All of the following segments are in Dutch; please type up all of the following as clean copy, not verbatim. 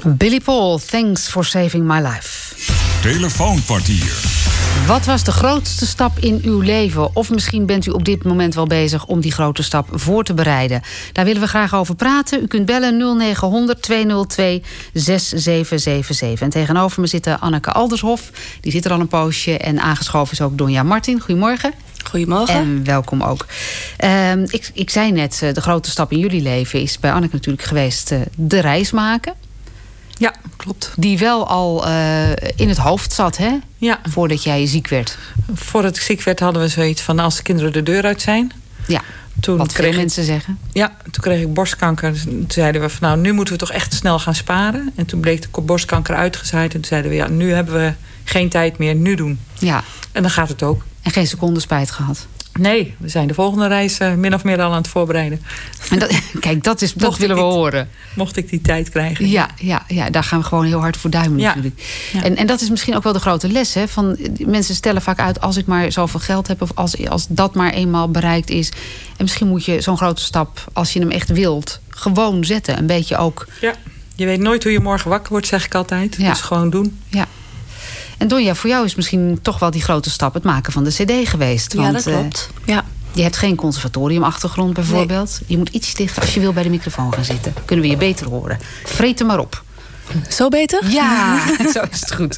Billy Paul, thanks for saving my life. Telefoonkwartier. Wat was de grootste stap in uw leven? Of misschien bent u op dit moment wel bezig om die grote stap voor te bereiden. Daar willen we graag over praten. U kunt bellen 0900 202 6777. En tegenover me zit Anneke Aldershof. Die zit er al een poosje. En aangeschoven is ook Donja Martin. Goedemorgen. Goedemorgen. En welkom ook. Ik zei net, de grote stap in jullie leven is bij Anneke natuurlijk geweest de reis maken. Ja, klopt. Die wel al in het hoofd zat, hè? Ja. Voordat jij ziek werd. Voordat ik ziek werd hadden we zoiets van als de kinderen de deur uit zijn. Ja, toen wat veel mensen zeggen. Ja, toen kreeg ik borstkanker. Toen zeiden we van nu moeten we toch echt snel gaan sparen. En toen bleek de borstkanker uitgezaaid. En toen zeiden we nu hebben we geen tijd meer, nu doen. Ja. En dan gaat het ook. En geen seconde spijt gehad. Nee, we zijn de volgende reis min of meer al aan het voorbereiden. En kijk, dat willen we horen. Mocht ik die tijd krijgen. Ja, daar gaan we gewoon heel hard voor duimen natuurlijk. Ja. En dat is misschien ook wel de grote les. Hè, van, mensen stellen vaak uit, als ik maar zoveel geld heb... of als dat maar eenmaal bereikt is. En misschien moet je zo'n grote stap, als je hem echt wilt... gewoon zetten. Een beetje ook... Ja, je weet nooit hoe je morgen wakker wordt, zeg ik altijd. Ja. Dus gewoon doen. Ja. En Donja, voor jou is misschien toch wel die grote stap... het maken van de cd geweest. Want, ja, dat klopt. Ja. Je hebt geen conservatoriumachtergrond bijvoorbeeld. Nee. Je moet iets dichter als je wil bij de microfoon gaan zitten. Kunnen we je beter horen. Vreet er maar op. Zo beter? Ja, zo is het goed.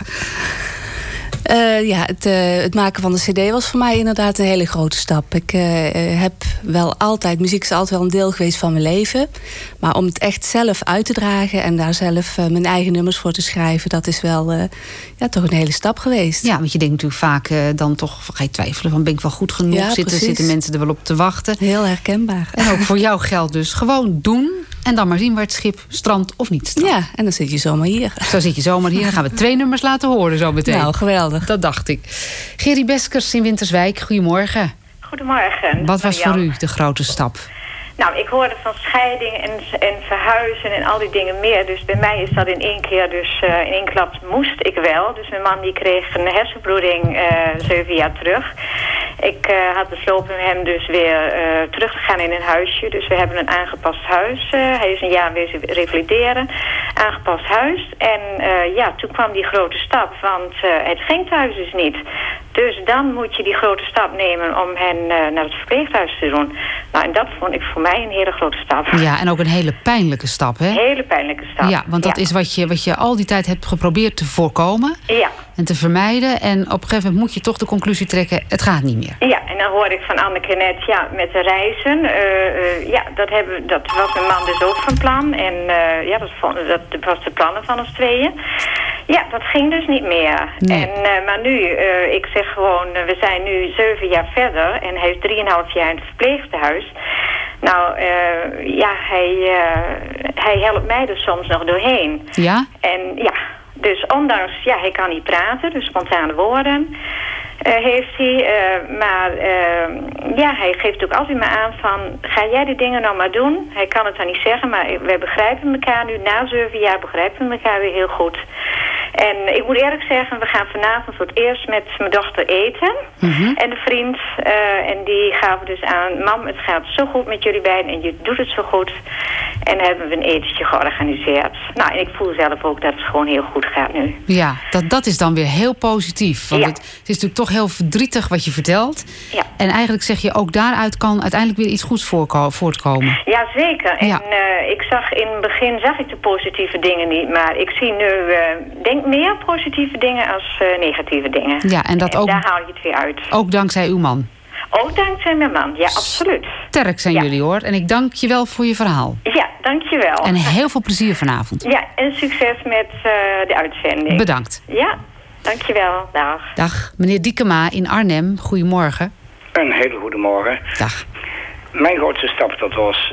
Het maken van de cd was voor mij inderdaad een hele grote stap. Ik heb wel altijd... Muziek is altijd wel een deel geweest van mijn leven. Maar om het echt zelf uit te dragen... en daar zelf mijn eigen nummers voor te schrijven... dat is wel toch een hele stap geweest. Ja, want je denkt natuurlijk vaak dan toch... ga je twijfelen van ben ik wel goed genoeg? Ja, zitten mensen er wel op te wachten? Heel herkenbaar. En ook voor jou geldt dus gewoon doen... en dan maar zien waar het schip strandt of niet strandt. Ja, en dan zit je zomaar hier. Zo zit je zomaar hier. Dan gaan we 2 nummers laten horen zo meteen. Nou, geweldig. Dat dacht ik. Gerry Beskers in Winterswijk, goedemorgen. Goedemorgen. Wat was voor u de grote stap? Nou, ik hoorde van scheiding en verhuizen en al die dingen meer. Dus bij mij is dat in één keer, in één klap moest ik wel. Dus mijn man die kreeg een hersenbloeding 7 jaar terug. Ik had besloten hem dus weer terug te gaan in een huisje. Dus we hebben een aangepast huis. Hij is een jaar wezen revalideren. Aangepast huis. En toen kwam die grote stap, want het ging thuis dus niet. Dus dan moet je die grote stap nemen om hen naar het verpleeghuis te doen. Nou, en dat vond ik voor mij een hele grote stap. Ja, en ook een hele pijnlijke stap, hè? Hele pijnlijke stap. Ja, want dat is wat je al die tijd hebt geprobeerd te voorkomen. Ja. En te vermijden. En op een gegeven moment moet je toch de conclusie trekken, het gaat niet meer. Ja, en dan hoorde ik van Anneke net, met de reizen. Dat was mijn man dus ook van plan. En dat was de plannen van ons tweeën. Ja, dat ging dus niet meer. Nee. Maar nu, ik zeg gewoon, we zijn nu 7 jaar verder. En hij is 3,5 jaar in het verpleeghuis. Nou, hij helpt mij er soms nog doorheen. Ja? En ja, dus ondanks, hij kan niet praten, dus spontane woorden heeft hij. Hij geeft ook altijd maar aan van, ga jij die dingen nou maar doen? Hij kan het dan niet zeggen, maar wij begrijpen elkaar nu. Na 7 jaar begrijpen we elkaar weer heel goed. En ik moet eerlijk zeggen, we gaan vanavond voor het eerst met mijn dochter eten. Mm-hmm. En de vriend. En die gaven dus aan, mam, het gaat zo goed met jullie beiden en je doet het zo goed. En dan hebben we een etentje georganiseerd. Nou, en ik voel zelf ook dat het gewoon heel goed gaat nu. Ja, dat is dan weer heel positief. Want het is natuurlijk toch heel verdrietig wat je vertelt. Ja. En eigenlijk zeg je, ook daaruit kan uiteindelijk weer iets goeds voortkomen. Ja, zeker. En in het begin zag ik de positieve dingen niet. Maar ik zie nu, denk meer positieve dingen als negatieve dingen. Ja, en ook, daar haal je het weer uit. Ook dankzij uw man. Ook dankzij mijn man, ja, absoluut. Sterk zijn jullie, hoor. En ik dank je wel voor je verhaal. Ja, dank je wel. En heel veel plezier vanavond. Ja, en succes met de uitzending. Bedankt. Ja, dank je wel. Dag. Dag. Meneer Diekema in Arnhem, goedemorgen. Een hele goede morgen. Dag. Mijn grootste stap, dat was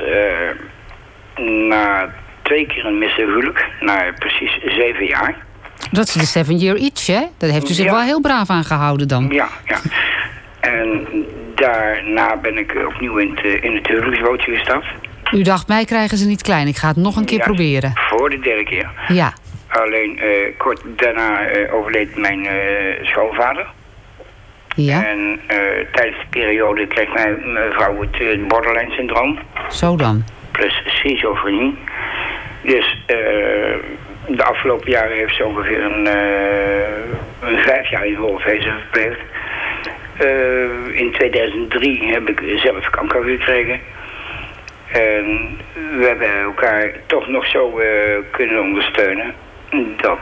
na 2 keer een mishuwelijk, na precies 7 jaar. Dat is de 7 year itch, hè? Daar heeft u zich wel heel braaf aan gehouden dan. Ja. En daarna ben ik opnieuw in het huwelijksbootje gestapt. U dacht, mij krijgen ze niet klein. Ik ga het nog een keer proberen. Voor de 3e keer. Ja. Alleen kort daarna overleed mijn schoonvader. Ja. En tijdens de periode kreeg mijn vrouw het borderline-syndroom. Zo dan. Plus schizofrenie. Dus de afgelopen jaren heeft ze ongeveer een 5 jaar in Wolfhezen verpleegd. In 2003 heb ik zelf kanker gekregen. En we hebben elkaar toch nog zo kunnen ondersteunen. Dat,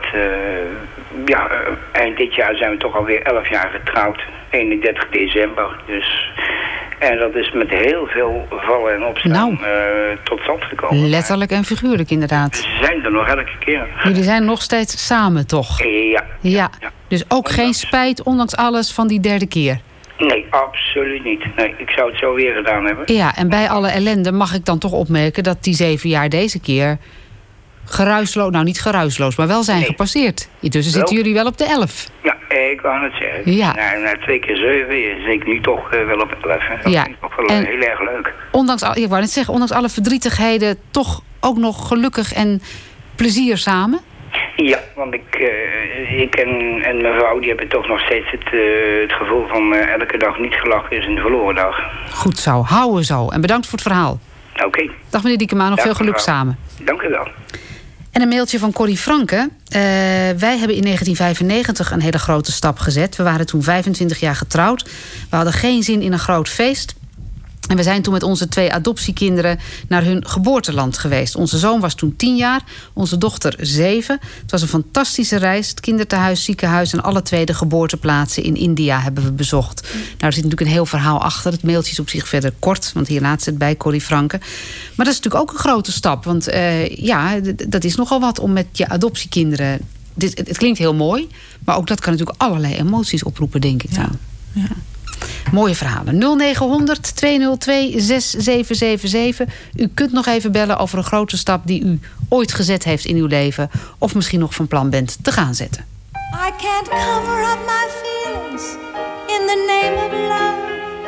eind dit jaar zijn we toch alweer 11 jaar getrouwd. 31 december. Dus, en dat is met heel veel vallen en opstaan tot stand gekomen. Letterlijk en figuurlijk inderdaad. We zijn er nog elke keer. Jullie zijn nog steeds samen, toch? Ja. Dus ook geen spijt, ondanks alles, van die derde keer? Nee, absoluut niet. Nee, ik zou het zo weer gedaan hebben. Ja, en bij alle ellende mag ik dan toch opmerken dat die 7 jaar deze keer geruisloos, nou niet geruisloos, maar wel zijn gepasseerd. Intussen zitten jullie wel op de 11. Ja, ik wou het zeggen. Ja. Na 2 keer 7 zit ik nu toch wel op 11. Dat vind ik toch wel heel erg leuk. Ik wou net zeggen, ondanks alle verdrietigheden toch ook nog gelukkig en plezier samen? Ja, want ik en mijn vrouw die hebben toch nog steeds het gevoel van elke dag niet gelachen is een verloren dag. Goed zo, houden zo. En bedankt voor het verhaal. Oké. Dag meneer Diekema, nog veel geluk samen. Dank u wel. En een mailtje van Corrie Franke. Wij hebben in 1995 een hele grote stap gezet. We waren toen 25 jaar getrouwd. We hadden geen zin in een groot feest. En we zijn toen met onze 2 adoptiekinderen naar hun geboorteland geweest. Onze zoon was toen 10 jaar, onze dochter 7. Het was een fantastische reis. Het kindertehuis, ziekenhuis en alle 2 de geboorteplaatsen in India hebben we bezocht. Nou, er zit natuurlijk een heel verhaal achter. Het mailtje is op zich verder kort, want hier laat ze het bij Corrie Franke. Maar dat is natuurlijk ook een grote stap. Want dat is nogal wat om met je adoptiekinderen... Het klinkt heel mooi, maar ook dat kan natuurlijk allerlei emoties oproepen, denk ik dan. Ja. Mooie verhalen. 0900 202 6777. U kunt nog even bellen over een grote stap die u ooit gezet heeft in uw leven. Of misschien nog van plan bent te gaan zetten. I can't cover up my feelings in the name of love.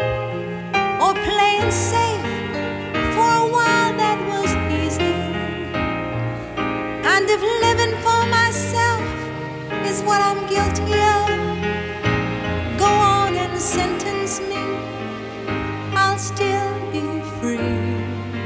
Or playing safe for a while that was easy. And if living for myself is what I'm guilty of, go on and sentence me, I'll still be free.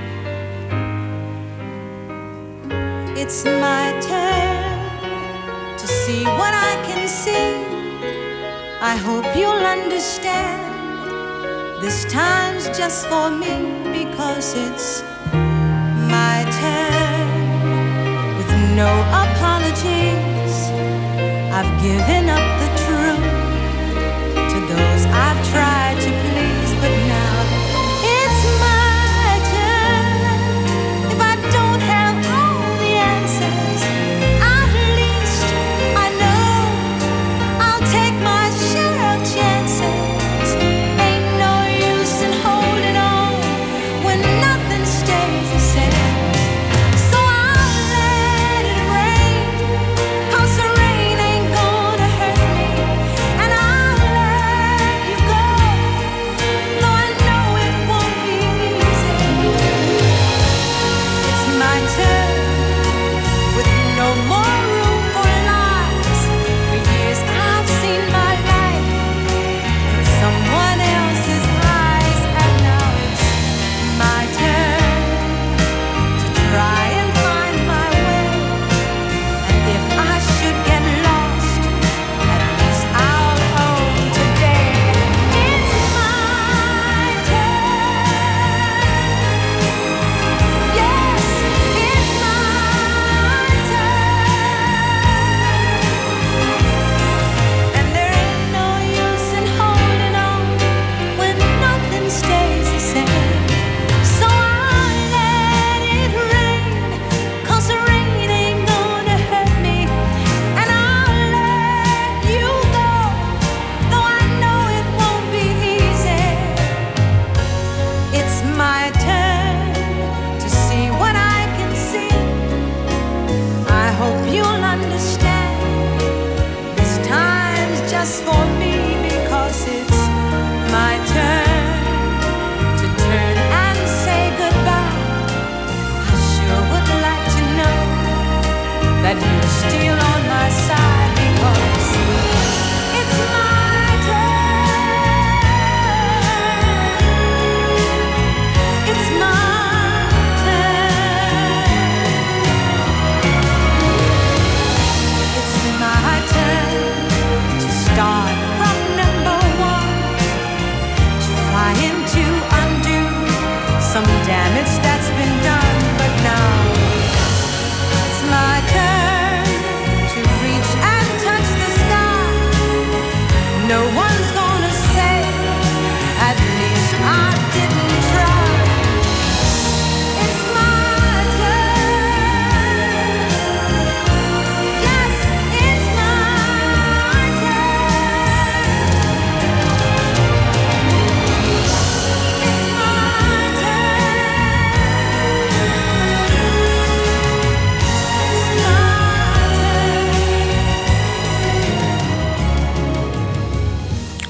It's my turn to see what I can see. I hope you'll understand. This time's just for me because it's my turn. With no apologies, I've given up the truth to those I've tried to please, but now it's my turn. If I don't have all the answers, at least I know I'll take my share of chances. Ain't no use in holding on when nothing stays the same. So I'll let it rain, 'cause the rain ain't gonna hurt me.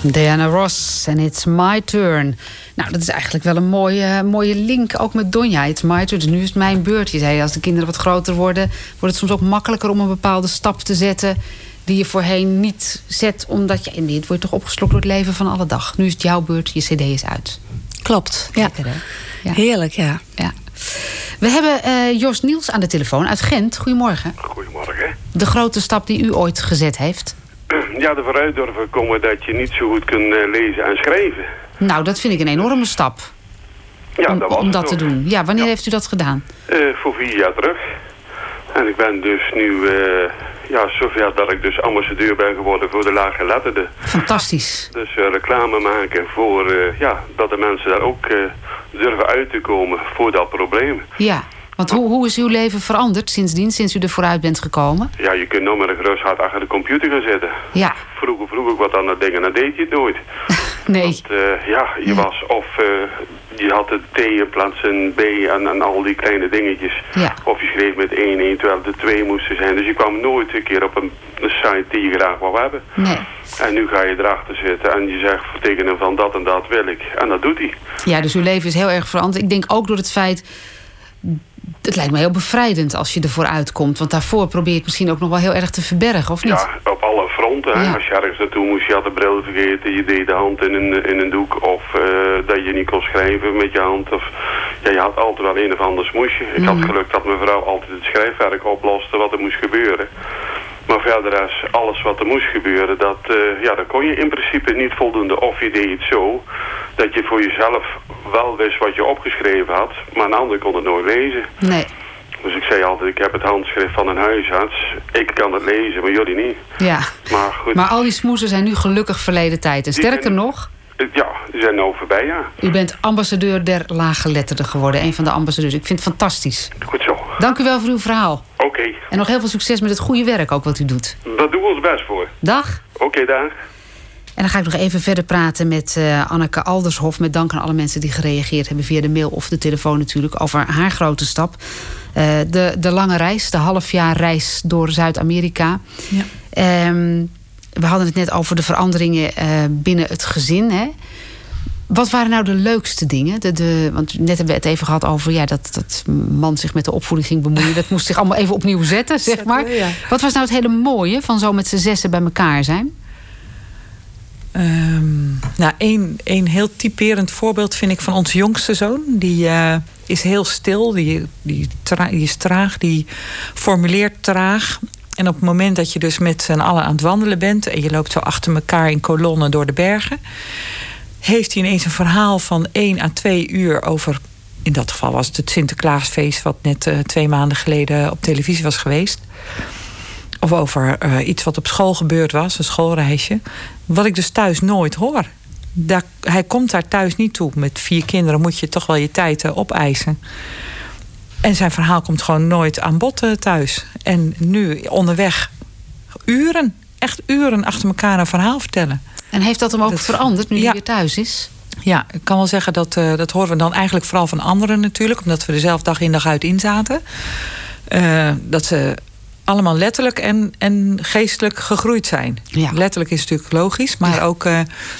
Diana Ross en It's My Turn. Nou, dat is eigenlijk wel een mooie link, ook met Donja. It's my turn, dus nu is het mijn beurt. Je zei, als de kinderen wat groter worden, wordt het soms ook makkelijker om een bepaalde stap te zetten die je voorheen niet zet, omdat je word je toch opgeslokt door het leven van alle dag. Nu is het jouw beurt, je cd is uit. Klopt, ja. Lekker, hè? Ja. Heerlijk, ja. We hebben Jos Niels aan de telefoon uit Gent. Goedemorgen. Goedemorgen. De grote stap die u ooit gezet heeft? Ja, er vooruit durven komen dat je niet zo goed kunt lezen en schrijven. Nou, dat vind ik een enorme stap. Ja, dat was om dat het te ook. doen. Ja, wanneer heeft u dat gedaan? Voor 4 jaar terug. En ik ben dus nu zover dat ik dus ambassadeur ben geworden voor de laaggeletterden. Fantastisch. Dus reclame maken voor dat de mensen daar ook durven uit te komen voor dat probleem. Ja, want hoe is uw leven veranderd sinds u er vooruit bent gekomen? Ja, je kunt nou met een gerust hart achter de computer gaan zitten. Ja. Vroeger vroeg ik wat aan dat ding en dan deed je het nooit. Nee. Want je was of je had de T in plaats van B en al die kleine dingetjes. Ja. Of je schreef met 1, terwijl de 2 moesten zijn. Dus je kwam nooit een keer op een site die je graag wou hebben. Nee. En nu ga je erachter zitten en je zegt voor tekenen van dat en dat wil ik. En dat doet hij. Ja, dus uw leven is heel erg veranderd. Ik denk ook door het feit, het lijkt me heel bevrijdend als je ervoor uitkomt. Want daarvoor probeer je het misschien ook nog wel heel erg te verbergen, of niet? Ja, op alle fronten. Ja. Als je ergens naartoe moest, je had de bril vergeten, je deed de hand in een doek. Of dat je niet kon schrijven met je hand. Of, je had altijd wel een of ander smoesje. Ik had geluk dat mijn vrouw altijd het schrijfwerk oploste wat er moest gebeuren. Maar verder is alles wat er moest gebeuren, dat kon je in principe niet voldoende. Of je deed het zo dat je voor jezelf wel wist wat je opgeschreven had, maar een ander kon het nooit lezen. Nee. Dus ik zei altijd, ik heb het handschrift van een huisarts. Ik kan het lezen, maar jullie niet. Ja. Maar goed. Maar al die smoesen zijn nu gelukkig verleden tijd. En sterker nog, ja, die zijn nou voorbij, ja. u bent ambassadeur der laaggeletterden geworden. Een van de ambassadeurs. Ik vind het fantastisch. Goed zo. Dank u wel voor uw verhaal. Oké. En nog heel veel succes met het goede werk ook wat u doet. Daar doen we ons best voor. Dag. Oké, dag. En dan ga ik nog even verder praten met Anneke Aldershof. Met dank aan alle mensen die gereageerd hebben via de mail of de telefoon natuurlijk. Over haar grote stap. De lange reis, de halfjaarreis door Zuid-Amerika. Ja. We hadden het net over de veranderingen binnen het gezin. Hè? Wat waren nou de leukste dingen? Want net hebben we het even gehad over dat man zich met de opvoeding ging bemoeien. Dat moest zich allemaal even opnieuw zetten, zeg maar. Ja. Wat was nou het hele mooie van zo met z'n zessen bij elkaar zijn? Een heel typerend voorbeeld vind ik van onze jongste zoon. Die is heel stil, die is traag, die formuleert traag. En op het moment dat je dus met z'n allen aan het wandelen bent en je loopt zo achter elkaar in kolonnen door de bergen, heeft hij ineens een verhaal van 1 à 2 uur over, in dat geval was het Sinterklaasfeest wat net 2 maanden geleden op televisie was geweest. Of over iets wat op school gebeurd was, een schoolreisje. Wat ik dus thuis nooit hoor. Hij komt daar thuis niet toe. Met 4 kinderen moet je toch wel je tijd opeisen. En zijn verhaal komt gewoon nooit aan bod thuis. En nu onderweg uren, echt uren achter elkaar een verhaal vertellen. En heeft dat hem ook veranderd nu hij weer thuis is? Ja, ik kan wel zeggen dat horen we dan eigenlijk vooral van anderen natuurlijk. Omdat we er zelf dag in dag uit in zaten. Dat ze allemaal letterlijk en geestelijk gegroeid zijn. Ja. Letterlijk is natuurlijk logisch, maar ook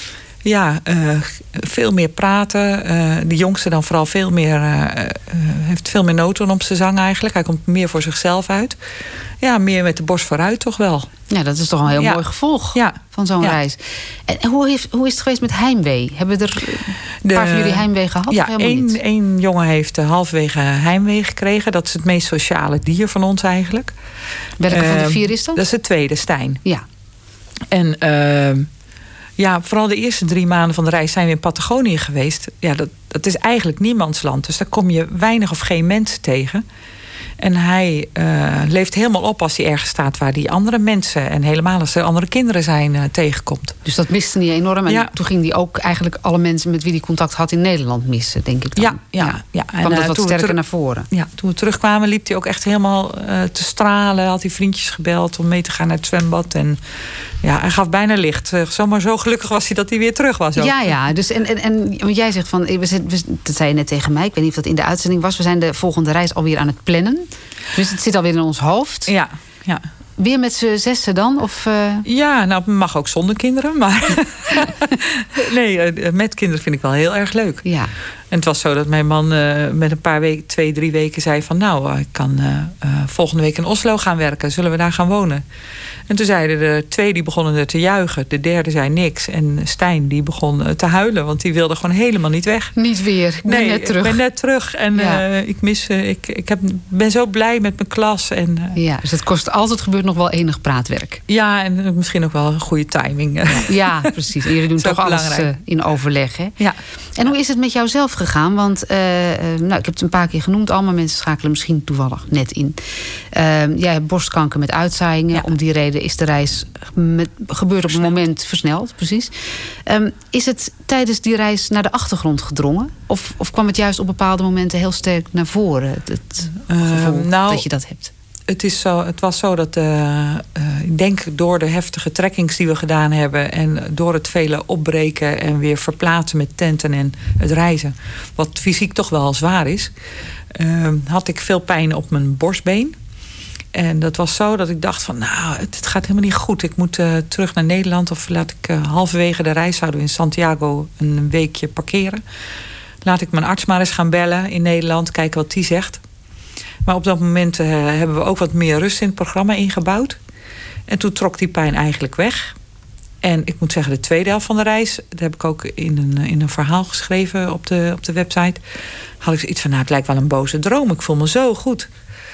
veel meer praten. De jongste dan vooral heeft veel meer noten op zijn zang eigenlijk. Hij komt meer voor zichzelf uit. Ja, meer met de borst vooruit toch wel. Ja, dat is toch een heel mooi gevolg van zo'n reis. En hoe is het geweest met heimwee? Hebben er een paar van jullie heimwee gehad? Ja, één jongen heeft halverwege heimwee gekregen. Dat is het meest sociale dier van ons eigenlijk. Welke van de 4 is dat? Dat is de tweede, Stijn. Ja. En vooral de eerste 3 maanden van de reis zijn we in Patagonië geweest. Ja, dat is eigenlijk niemandsland. Dus daar kom je weinig of geen mensen tegen. En hij leeft helemaal op als hij ergens staat waar die andere mensen en helemaal als er andere kinderen zijn tegenkomt. Dus dat miste hij enorm. En toen ging hij ook eigenlijk alle mensen met wie hij contact had in Nederland missen, denk ik dan. Ja. Kwam dat wat sterker naar voren. Ja, toen we terugkwamen liep hij ook echt helemaal te stralen. Had hij vriendjes gebeld om mee te gaan naar het zwembad. En ja, hij gaf bijna licht. Zomaar zo gelukkig was hij dat hij weer terug was. Ook. Ja. Dus want jij zegt van, dat zei je net tegen mij. Ik weet niet of dat in de uitzending was. We zijn de volgende reis alweer aan het plannen. Dus het zit alweer in ons hoofd. Ja. Weer met z'n zessen dan? Of, Ja, nou, het mag ook zonder kinderen. Maar nee, met kinderen vind ik wel heel erg leuk. Ja. En het was zo dat mijn man met een paar weken, 2-3 weken zei van... nou, ik kan volgende week in Oslo gaan werken. Zullen we daar gaan wonen? En toen zeiden de 2 die begonnen er te juichen. De derde zei niks. En Stijn die begon te huilen. Want die wilde gewoon helemaal niet weg. Niet weer. Ik ben net terug. Ik ben net terug. En ik ben zo blij met mijn klas. En, ja, dus het gebeurt nog wel enig praatwerk. Ja, en misschien ook wel een goede timing. Ja, precies. En jullie doen toch alles in overleg, hè? Ja. En hoe is het met jou zelf gegaan? Want ik heb het een paar keer genoemd. Allemaal mensen schakelen misschien toevallig net in. Jij hebt borstkanker met uitzaaiingen. Ja. Om die reden is de reis gebeurd op een moment versneld. Precies. Is het tijdens die reis naar de achtergrond gedrongen? Of kwam het juist op bepaalde momenten heel sterk naar voren? Het gevoel dat je dat hebt? Het was zo dat, ik denk door de heftige trekkings die we gedaan hebben... en door het vele opbreken en weer verplaatsen met tenten en het reizen... wat fysiek toch wel zwaar is... had ik veel pijn op mijn borstbeen. En dat was zo dat ik dacht van, nou, het gaat helemaal niet goed. Ik moet terug naar Nederland of laat ik halverwege de reis... zouden we in Santiago een weekje parkeren. Laat ik mijn arts maar eens gaan bellen in Nederland, kijken wat die zegt... Maar op dat moment hebben we ook wat meer rust in het programma ingebouwd. En toen trok die pijn eigenlijk weg. En ik moet zeggen, de tweede helft van de reis... dat heb ik ook in een verhaal geschreven op de website... had ik zoiets van, nou, het lijkt wel een boze droom. Ik voel me zo goed.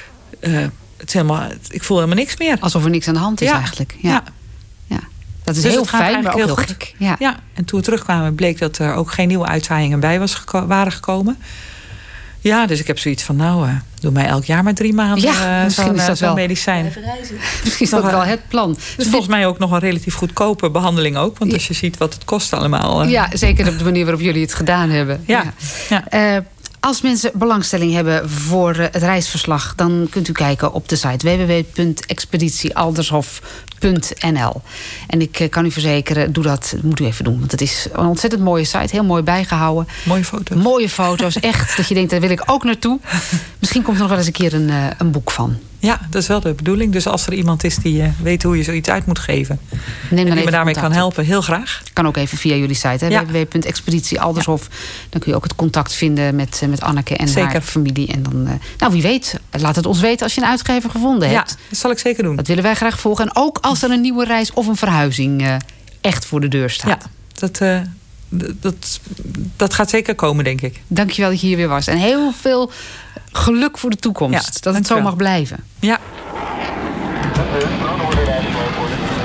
Ik voel helemaal niks meer. Alsof er niks aan de hand is eigenlijk. Ja. Dat is dus heel fijn, maar ook heel goed. Gek. Ja, en toen we terugkwamen bleek dat er ook geen nieuwe uitzaaiingen bij waren gekomen... Ja, dus ik heb zoiets van, nou, doe mij elk jaar maar 3 maanden zo'n medicijn. Misschien is dat wel het plan. Dus volgens mij ook nog een relatief goedkope behandeling ook. Want als je ziet wat het kost allemaal. Ja, zeker op de manier waarop jullie het gedaan hebben. Ja. Als mensen belangstelling hebben voor het reisverslag... dan kunt u kijken op de site www.expeditiealdershof.nl. En ik kan u verzekeren, dat moet u even doen. Want het is een ontzettend mooie site, heel mooi bijgehouden. Mooie foto's, echt. Dat je denkt, daar wil ik ook naartoe. Misschien komt er nog wel eens een keer een boek van. Ja, dat is wel de bedoeling. Dus als er iemand is die weet hoe je zoiets uit moet geven... Neem en die me daarmee kan helpen, heel graag. Kan ook even via jullie site, www.expeditiealdershof. Dan kun je ook het contact vinden met Anneke en haar familie. En dan, wie weet, laat het ons weten als je een uitgever gevonden hebt. Ja, dat zal ik zeker doen. Dat willen wij graag volgen. En ook als er een nieuwe reis of een verhuizing echt voor de deur staat. Ja, dat gaat zeker komen, denk ik. Dankjewel dat je hier weer was. En heel veel geluk voor de toekomst. Dat het zo mag blijven. Ja.